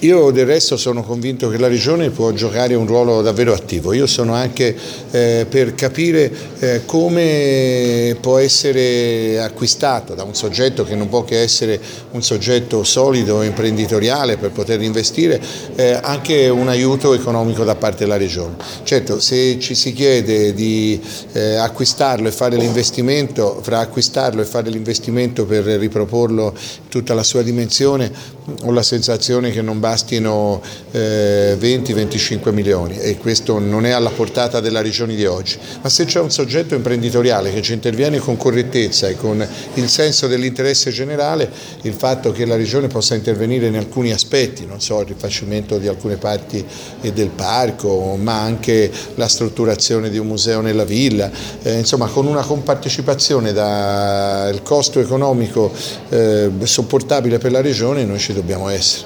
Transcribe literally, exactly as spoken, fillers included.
Io del resto sono convinto che la Regione può giocare un ruolo davvero attivo. Io sono anche eh, per capire eh, come può essere acquistato da un soggetto che non può che essere un soggetto solido e imprenditoriale per poter investire eh, anche un aiuto economico da parte della Regione. Certo, se ci si chiede di eh, acquistarlo e fare l'investimento, fra acquistarlo e fare l'investimento per riproporlo in tutta la sua dimensione, ho la sensazione che non bastino eh, venti venticinque milioni, e questo non è alla portata della Regione di oggi. Ma se c'è un soggetto imprenditoriale che ci interviene con correttezza e con il senso dell'interesse generale, il fatto che la Regione possa intervenire in alcuni aspetti, non so, il rifacimento di alcune parti del parco, ma anche la strutturazione di un museo nella villa, eh, insomma con una compartecipazione dal costo economico eh, sopportabile per la Regione, noi ci dobbiamo essere.